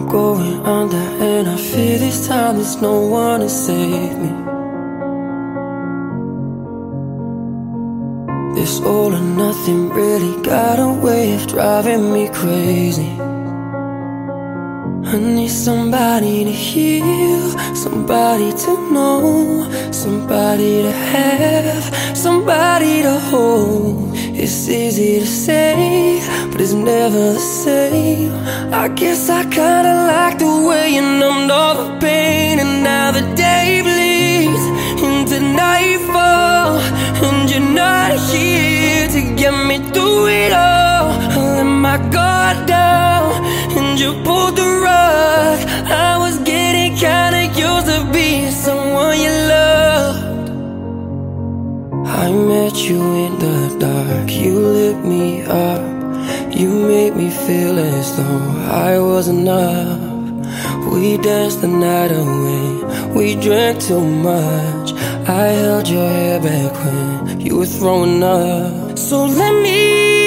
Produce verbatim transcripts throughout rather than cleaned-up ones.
going under, and I fear this time there's no one to save me. This all or nothing really got a way of driving me crazy. I need somebody to heal, somebody to know, somebody to have, somebody to hold. It's easy to say, but it's never the same. I guess I kinda like the way you numbed all the pain, and now the day bleeds into nightfall, and you're not here to get me through it all. I let my guard down, and you pulled the rug. I was getting kinda used to being someone you loved. I met you in the dark, you lit me up. You made me feel as though I was enough. We danced the night away, we drank too much. I held your hair back when you were throwing up. So let me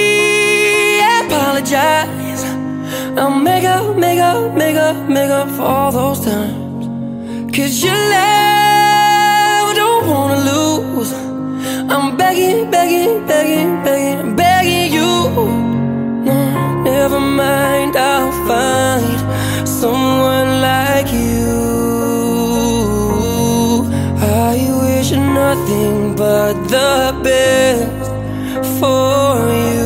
apologize. I'll make up, make up, make up, make up for all those times. Cause your love don't wanna lose. I'm begging, begging, begging, begging, begging you. No, never mind, I'll find someone like you. I wish nothing but the best for you.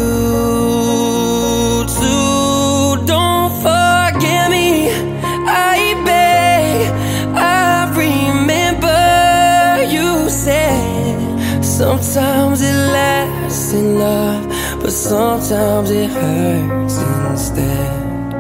Sometimes it lasts in love, but sometimes it hurts instead.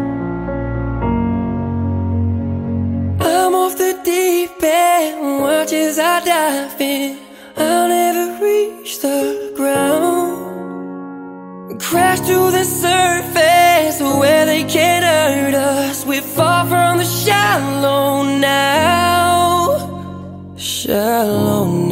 I'm off the deep end, watch as I dive in. I'll never reach the ground. Crash to the surface where they can't hurt us. We're far from the shallow now. Shallow now.